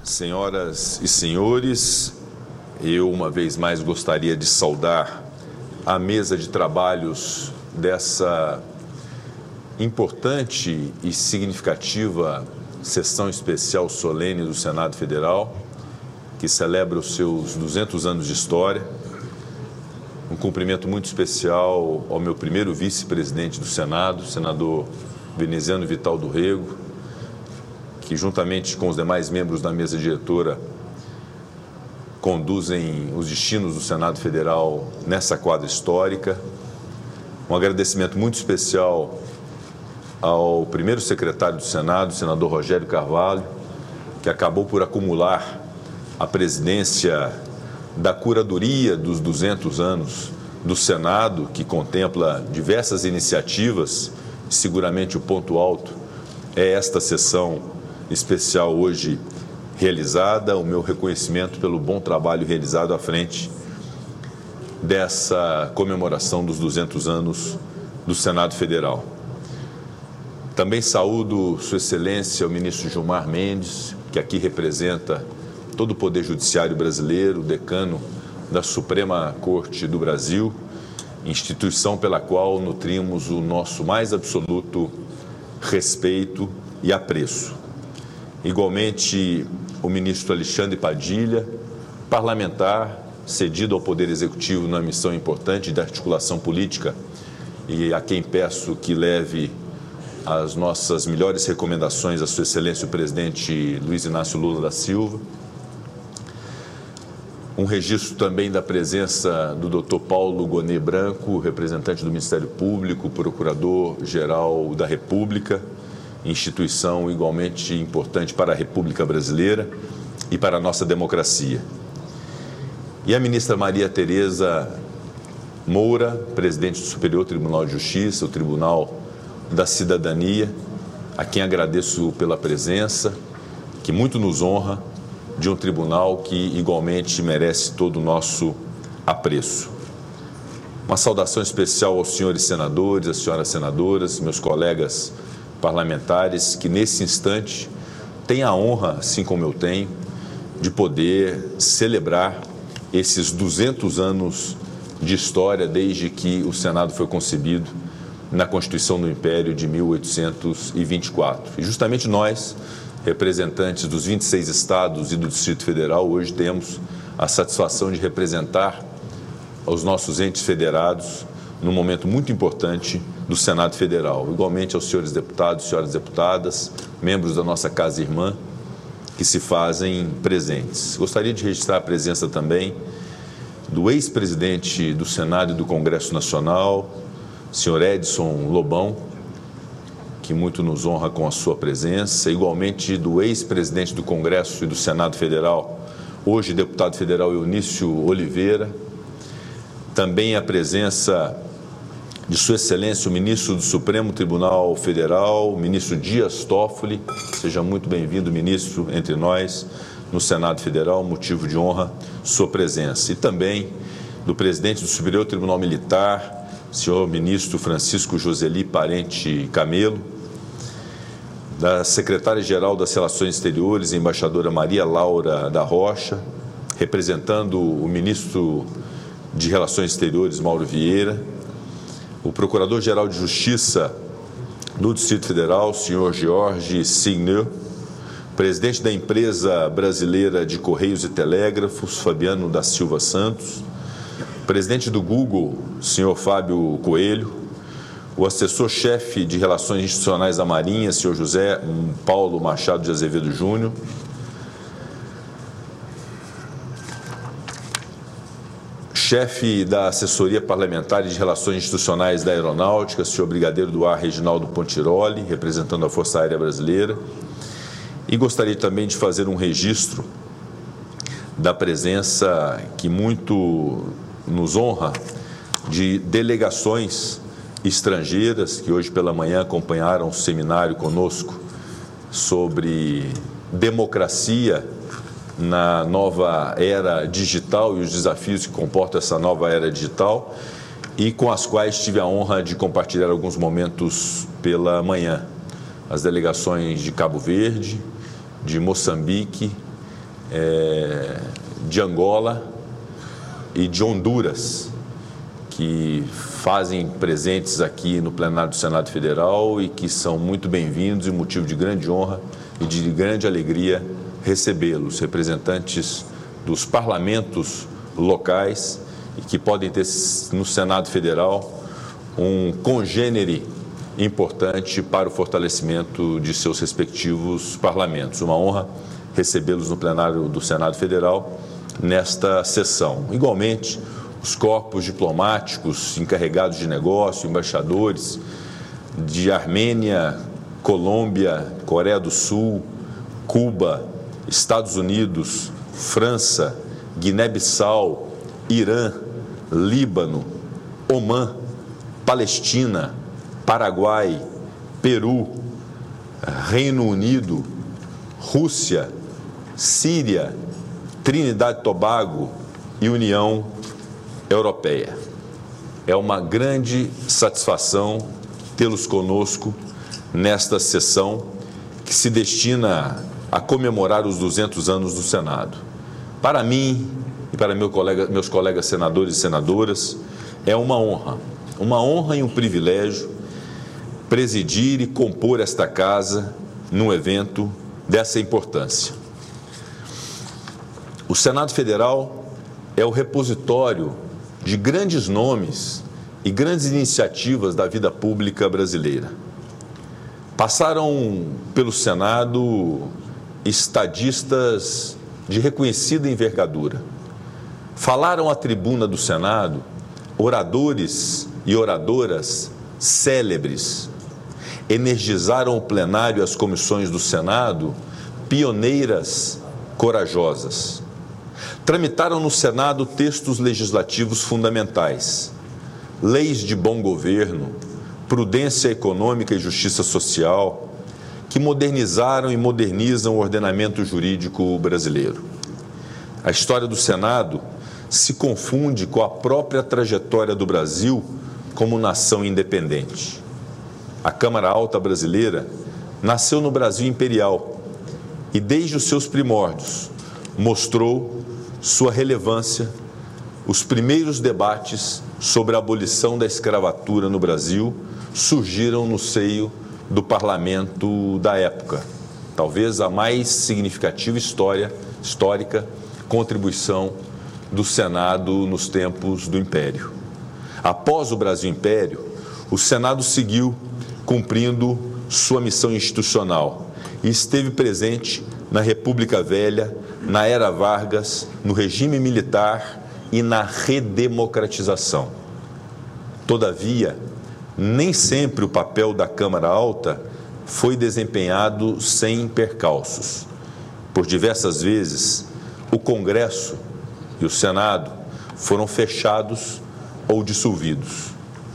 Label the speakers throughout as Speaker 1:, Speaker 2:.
Speaker 1: Senhoras e senhores, eu uma vez mais gostaria de saudar a mesa de trabalhos dessa importante e significativa sessão especial solene do Senado Federal, que celebra os seus 200 anos de história. Um cumprimento muito especial ao meu primeiro vice-presidente do Senado, o senador Veneziano Vital do Rego, que juntamente com os demais membros da mesa diretora conduzem os destinos do Senado Federal nessa quadra histórica. Um agradecimento muito especial ao primeiro secretário do Senado, o senador Rogério Carvalho, que acabou por acumular a presidência da curadoria dos 200 anos do Senado, que contempla diversas iniciativas. Seguramente o ponto alto é esta sessão especial hoje realizada, o meu reconhecimento pelo bom trabalho realizado à frente dessa comemoração dos 200 anos do Senado Federal. Também saúdo Sua Excelência, o ministro Gilmar Mendes, que aqui representa todo o Poder Judiciário brasileiro, decano da Suprema Corte do Brasil, instituição pela qual nutrimos o nosso mais absoluto respeito e apreço. Igualmente, o ministro Alexandre Padilha, parlamentar, cedido ao Poder Executivo numa missão importante de articulação política, e a quem peço que leve as nossas melhores recomendações a Sua Excelência o presidente Luiz Inácio Lula da Silva. Um registro também da presença do Dr. Paulo Gonet Branco, representante do Ministério Público, Procurador-Geral da República, instituição igualmente importante para a República Brasileira e para a nossa democracia. E a ministra Maria Tereza Moura, presidente do Superior Tribunal de Justiça, o Tribunal da Cidadania, a quem agradeço pela presença, que muito nos honra, de um tribunal que igualmente merece todo o nosso apreço. Uma saudação especial aos senhores senadores, às senhoras senadoras, meus colegas parlamentares, que nesse instante têm a honra, assim como eu tenho, de poder celebrar esses 200 anos de história desde que o Senado foi concebido na Constituição do Império de 1824. E justamente nós, representantes dos 26 estados e do Distrito Federal, hoje temos a satisfação de representar os nossos entes federados num momento muito importante do Senado Federal. Igualmente aos senhores deputados, senhoras deputadas, membros da nossa Casa Irmã, que se fazem presentes. Gostaria de registrar a presença também do ex-presidente do Senado e do Congresso Nacional, senhor Edson Lobão, que muito nos honra com a sua presença, igualmente do ex-presidente do Congresso e do Senado Federal, hoje deputado federal Eunício Oliveira, também a presença de Sua Excelência, o ministro do Supremo Tribunal Federal, o ministro Dias Toffoli. Seja muito bem-vindo, ministro, entre nós, no Senado Federal, motivo de honra, sua presença. E também do presidente do Superior Tribunal Militar, senhor ministro Francisco Joseli Parente Camelo, da secretária-geral das Relações Exteriores, embaixadora Maria Laura da Rocha, representando o ministro de Relações Exteriores, Mauro Vieira, o Procurador-Geral de Justiça do Distrito Federal, senhor Georges Signeux, presidente da Empresa Brasileira de Correios e Telégrafos, Fabiano da Silva Santos, presidente do Google, senhor Fábio Coelho, o assessor-chefe de Relações Institucionais da Marinha, senhor José Paulo Machado de Azevedo Júnior, chefe da Assessoria Parlamentar de Relações Institucionais da Aeronáutica, senhor Brigadeiro do Ar Reginaldo Pontiroli, representando a Força Aérea Brasileira. E gostaria também de fazer um registro da presença que muito nos honra de delegações estrangeiras que hoje pela manhã acompanharam o seminário conosco sobre democracia na nova era digital e os desafios que comporta essa nova era digital, e com as quais tive a honra de compartilhar alguns momentos pela manhã. As delegações de Cabo Verde, de Moçambique de Angola e de Honduras, que fazem presentes aqui no plenário do Senado Federal e que são muito bem-vindos e motivo de grande honra e de grande alegria recebê-los, representantes dos parlamentos locais e que podem ter no Senado Federal um congênere importante para o fortalecimento de seus respectivos parlamentos. Uma honra recebê-los no plenário do Senado Federal nesta sessão. Igualmente, os corpos diplomáticos, encarregados de negócio, embaixadores de Armênia, Colômbia, Coreia do Sul, Cuba, Estados Unidos, França, Guiné-Bissau, Irã, Líbano, Omã, Palestina, Paraguai, Peru, Reino Unido, Rússia, Síria, Trinidade e Tobago e União Europeia. É uma grande satisfação tê-los conosco nesta sessão que se destina a comemorar os 200 anos do Senado. Para mim e para meus colegas senadores e senadoras, é uma honra e um privilégio presidir e compor esta casa num evento dessa importância. O Senado Federal é o repositório de grandes nomes e grandes iniciativas da vida pública brasileira. Passaram pelo Senado estadistas de reconhecida envergadura. Falaram à tribuna do Senado oradores e oradoras célebres. Energizaram o plenário e as comissões do Senado pioneiras corajosas. Tramitaram no Senado textos legislativos fundamentais, leis de bom governo, prudência econômica e justiça social, que modernizaram e modernizam o ordenamento jurídico brasileiro. A história do Senado se confunde com a própria trajetória do Brasil como nação independente. A Câmara Alta brasileira nasceu no Brasil imperial e, desde os seus primórdios, mostrou sua relevância. Os primeiros debates sobre a abolição da escravatura no Brasil surgiram no seio do parlamento da época. Talvez a mais significativa histórica contribuição do Senado nos tempos do Império. Após o Brasil Império, o Senado seguiu cumprindo sua missão institucional e esteve presente na República Velha, na Era Vargas, no regime militar e na redemocratização. Todavia, nem sempre o papel da Câmara Alta foi desempenhado sem percalços. Por diversas vezes, o Congresso e o Senado foram fechados ou dissolvidos.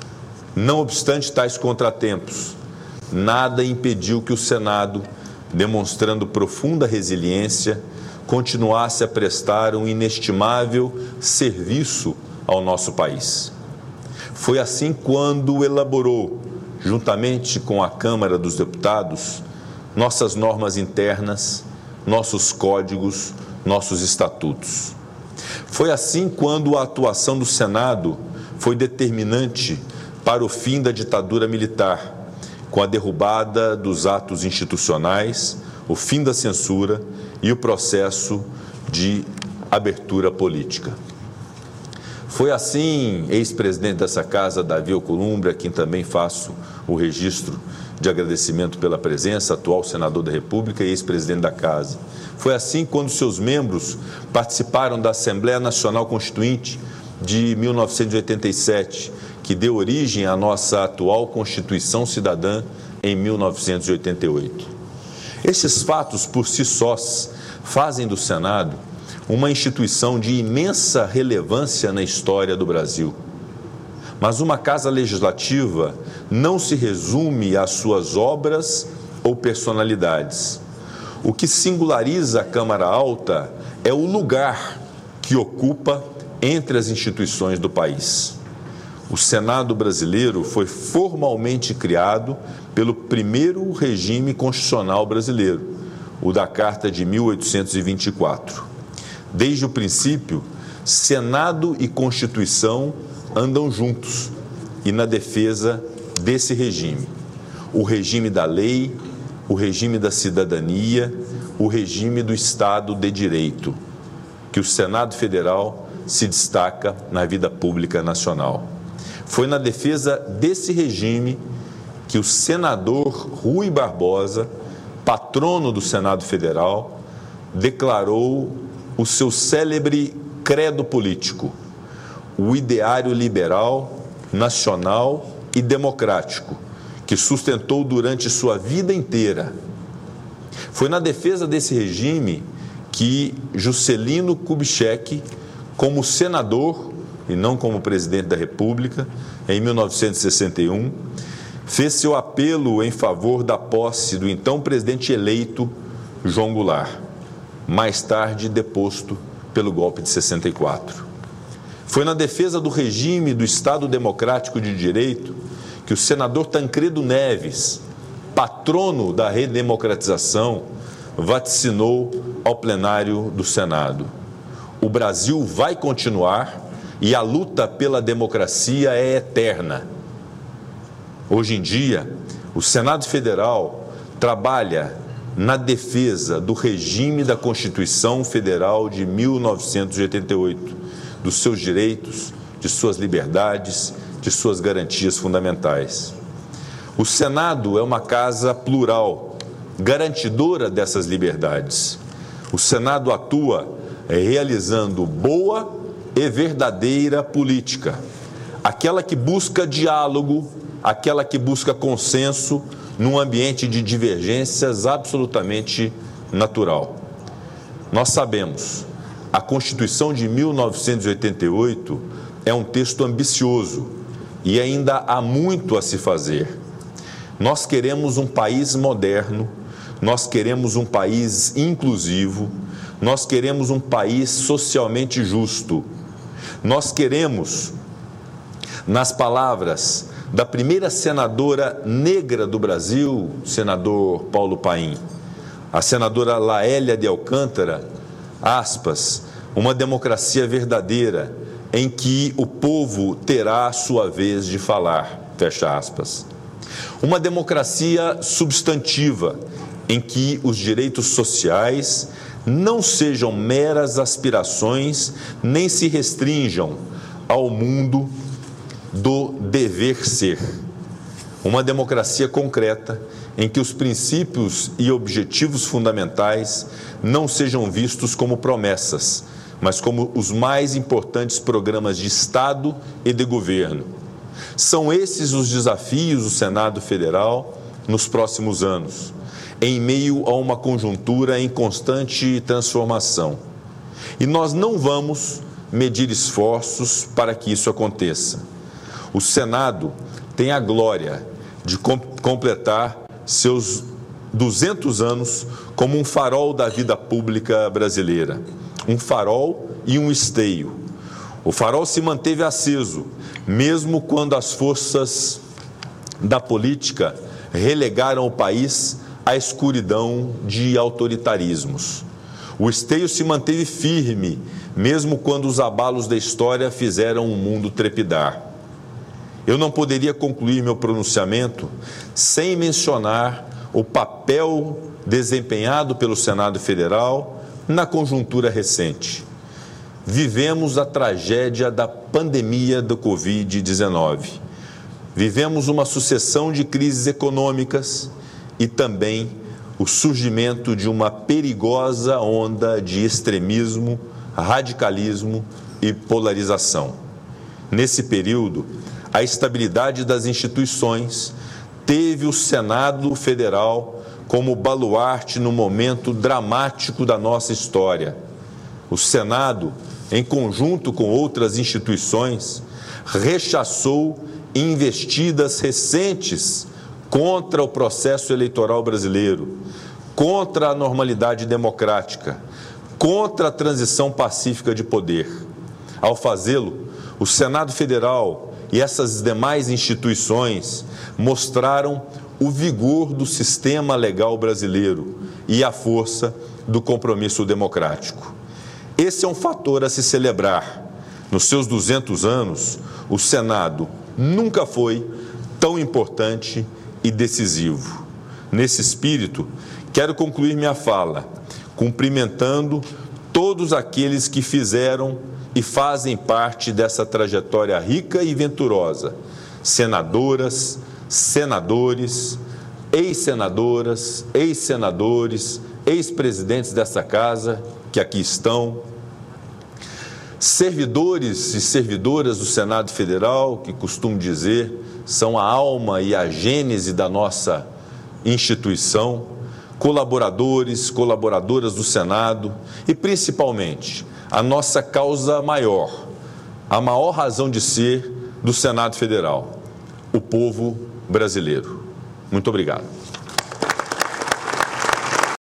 Speaker 1: Não obstante tais contratempos, nada impediu que o Senado, demonstrando profunda resiliência, continuasse a prestar um inestimável serviço ao nosso país. Foi assim quando elaborou, juntamente com a Câmara dos Deputados, nossas normas internas, nossos códigos, nossos estatutos. Foi assim quando a atuação do Senado foi determinante para o fim da ditadura militar, com a derrubada dos atos institucionais, o fim da censura e o processo de abertura política. Foi assim, ex-presidente dessa casa, Davi Alcolumbre, a quem também faço o registro de agradecimento pela presença, atual senador da República e ex-presidente da casa. Foi assim quando seus membros participaram da Assembleia Nacional Constituinte de 1987, que deu origem à nossa atual Constituição Cidadã em 1988. Esses fatos, por si sós, fazem do Senado uma instituição de imensa relevância na história do Brasil. Mas uma casa legislativa não se resume às suas obras ou personalidades. O que singulariza a Câmara Alta é o lugar que ocupa entre as instituições do país. O Senado brasileiro foi formalmente criado pelo primeiro regime constitucional brasileiro, o da Carta de 1824. Desde o princípio, Senado e Constituição andam juntos e na defesa desse regime. O regime da lei, o regime da cidadania, o regime do Estado de Direito, que o Senado Federal se destaca na vida pública nacional. Foi na defesa desse regime que o senador Rui Barbosa, patrono do Senado Federal, declarou o seu célebre credo político, o ideário liberal, nacional e democrático, que sustentou durante sua vida inteira. Foi na defesa desse regime que Juscelino Kubitschek, como senador e não como presidente da República, em 1961, fez seu apelo em favor da posse do então presidente eleito João Goulart, mais tarde deposto pelo golpe de 64. Foi na defesa do regime do Estado Democrático de Direito que o senador Tancredo Neves, patrono da redemocratização, vaticinou ao plenário do Senado: o Brasil vai continuar e a luta pela democracia é eterna. Hoje em dia, o Senado Federal trabalha na defesa do regime da Constituição Federal de 1988, dos seus direitos, de suas liberdades, de suas garantias fundamentais. O Senado é uma casa plural, garantidora dessas liberdades. O Senado atua realizando boa e verdadeira política, aquela que busca diálogo, aquela que busca consenso num ambiente de divergências absolutamente natural. Nós sabemos, a Constituição de 1988 é um texto ambicioso e ainda há muito a se fazer. Nós queremos um país moderno, nós queremos um país inclusivo, nós queremos um país socialmente justo. Nós queremos, nas palavras da primeira senadora negra do Brasil, senador Paulo Paim, a senadora Laélia de Alcântara, aspas, uma democracia verdadeira em que o povo terá a sua vez de falar, fecha aspas. Uma democracia substantiva em que os direitos sociais não sejam meras aspirações, nem se restringam ao mundo do dever ser. Uma democracia concreta em que os princípios e objetivos fundamentais não sejam vistos como promessas, mas como os mais importantes programas de Estado e de governo. São esses os desafios do Senado Federal nos próximos anos, em meio a uma conjuntura em constante transformação. E nós não vamos medir esforços para que isso aconteça. O Senado tem a glória de completar seus 200 anos como um farol da vida pública brasileira, um farol e um esteio. O farol se manteve aceso, mesmo quando as forças da política relegaram o país à escuridão de autoritarismos. O esteio se manteve firme, mesmo quando os abalos da história fizeram o mundo trepidar. Eu não poderia concluir meu pronunciamento sem mencionar o papel desempenhado pelo Senado Federal na conjuntura recente. Vivemos a tragédia da pandemia do Covid-19. Vivemos uma sucessão de crises econômicas e também o surgimento de uma perigosa onda de extremismo, radicalismo e polarização. Nesse período, a estabilidade das instituições teve o Senado Federal como baluarte no momento dramático da nossa história. O Senado, em conjunto com outras instituições, rechaçou investidas recentes contra o processo eleitoral brasileiro, contra a normalidade democrática, contra a transição pacífica de poder. Ao fazê-lo, o Senado Federal e essas demais instituições mostraram o vigor do sistema legal brasileiro e a força do compromisso democrático. Esse é um fator a se celebrar. Nos seus 200 anos, o Senado nunca foi tão importante e decisivo. Nesse espírito, quero concluir minha fala, cumprimentando todos aqueles que fizeram e fazem parte dessa trajetória rica e venturosa, senadoras, senadores, ex-senadoras, ex-senadores, ex-presidentes dessa casa que aqui estão, servidores e servidoras do Senado Federal, que costumo dizer são a alma e a gênese da nossa instituição, colaboradores, colaboradoras do Senado e, principalmente, a nossa causa maior, a maior razão de ser do Senado Federal, o povo brasileiro. Muito obrigado.